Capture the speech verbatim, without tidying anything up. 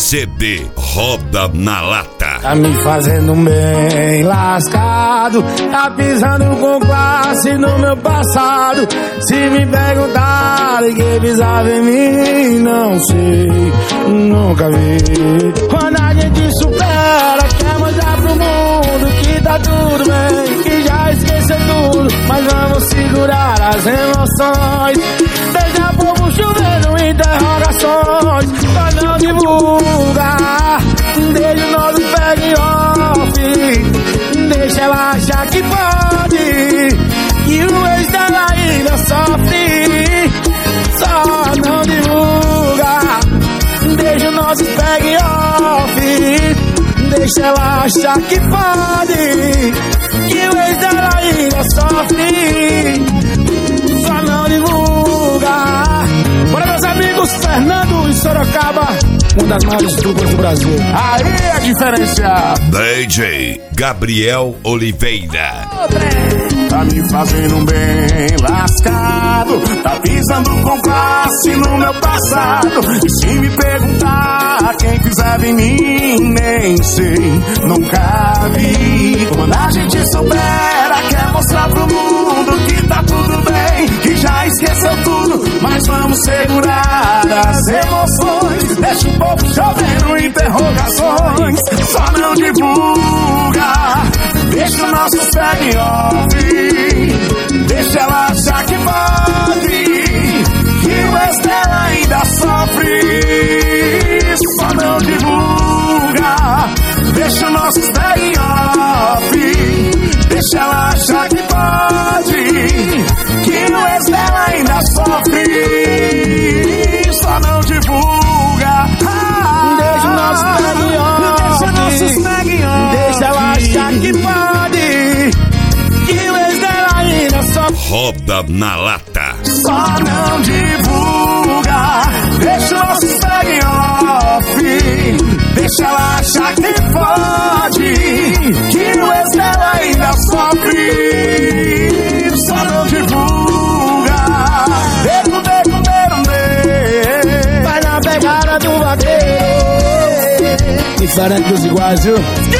C D Roda na Lata. Tá me fazendo bem lascado, tá pisando com classe no meu passado. Se me perguntarem quem pisava em mim, não sei, nunca vi. Quando a gente supera, quer mostrar pro mundo que tá tudo bem, que já esqueceu tudo, mas vamos segurar as emoções. Deixa o povo chovendo interrogações, mas não divulga. Deixa o nosso peg off, deixa ela achar que pode, que o ex dela ainda sofre. Só não divulga. Deixa o nosso peg off, deixa ela achar que pode, que o ex dela ainda sofre. Só não divulga. Bora, meus amigos, Fernando e Sorocaba, uma das maiores duplas do Brasil. Aí a diferença. D J Gabriel Oliveira. Tá me fazendo bem lascado, tá pisando com classe no meu passado. E se me perguntar quem pisava em mim, nem sei, nunca vi. Quando a gente supera, quer mostrar pro mundo que tá tudo bem, que já esqueceu tudo, mas vamos segurar as emoções. Deixa o povo chovendo interrogações, só não divulga. Deixa o nosso segue off, deixa ela achar que pode, que o ex dela ainda sofre. Só não divulga. Deixa o nosso segue off, deixa ela achar que pode, que o ex dela ainda sofre. Só não divulga. Deixa o nosso segue off, deixa o nosso segue off, deixa ela achar que pode, que o ex dela ainda sofre. Roda na Lata. Só não divulga. Deixa o nosso segue off, deixa ela achar que pode, que o ex dela ainda sofre. Só não divulga. Deco, deco, deco, deco. Vai na pegada do vaqueiro, diferente dos iguais, viu?